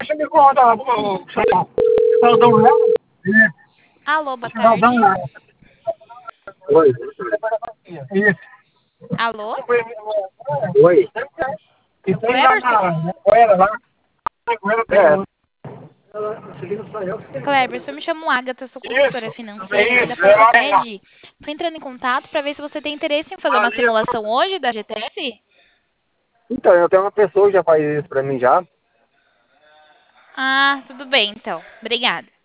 Deixa me contar, Saldão, né? Alô, boa Saldão, tarde. né? Oi. Isso. Alô? Oi. E tem lá Cleberson? na Goiânia, lá. Cleberson, eu me chamo Agatha, sou Isso. consultora financeira aqui da Portocred. Tô entrando em contato para ver se você tem interesse em fazer uma simulação hoje da GTF. Então, eu tenho uma pessoa que já faz isso pra mim já. Ah, tudo bem então. Obrigada.